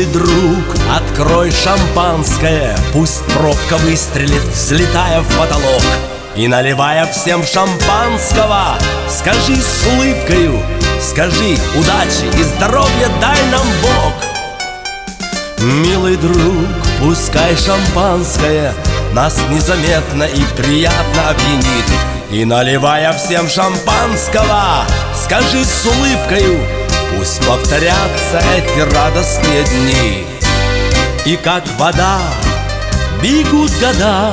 друг, открой шампанское, пусть пробка выстрелит, взлетая в потолок. И наливая всем шампанского, скажи с улыбкою, скажи удачи и здоровья дай нам Бог. Милый друг, пускай шампанское нас незаметно и приятно опьянит. И наливая всем шампанского, скажи с улыбкою, пусть повторятся эти радостные дни. И как вода бегут года,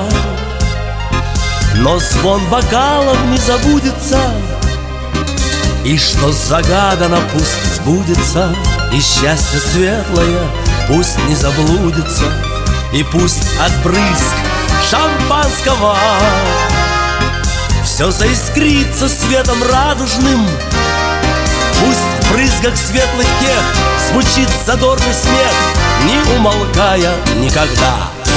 но звон бокалов не забудется. И что загадано, пусть сбудется, и счастье светлое пусть не заблудится. И пусть от брызг шампанского все заискрится светом радужным. Пусть в брызгах светлых тех звучит задорный смех, не умолкая никогда.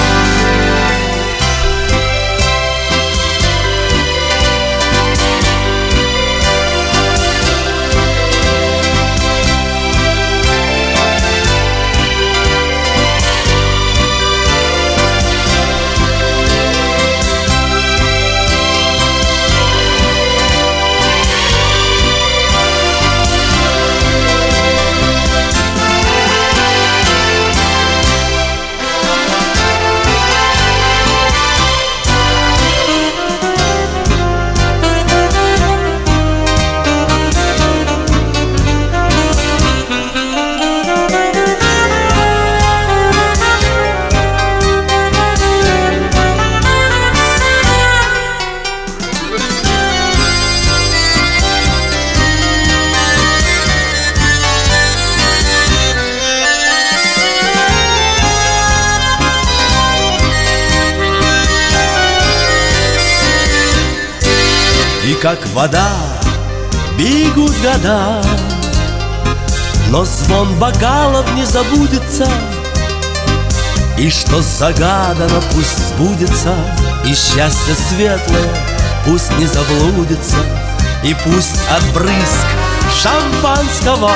И как вода бегут года, но звон бокалов не забудется. И что загадано, пусть сбудется, и счастье светлое пусть не заблудится. И пусть от брызг шампанского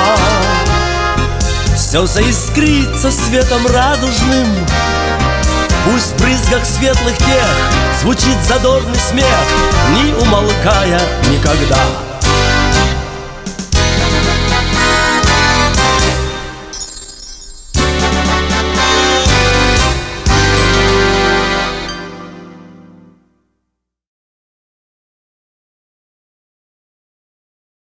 все заискрится светом радужным. Пусть в брызгах светлых тех звучит задорный смех, не умолкая никогда.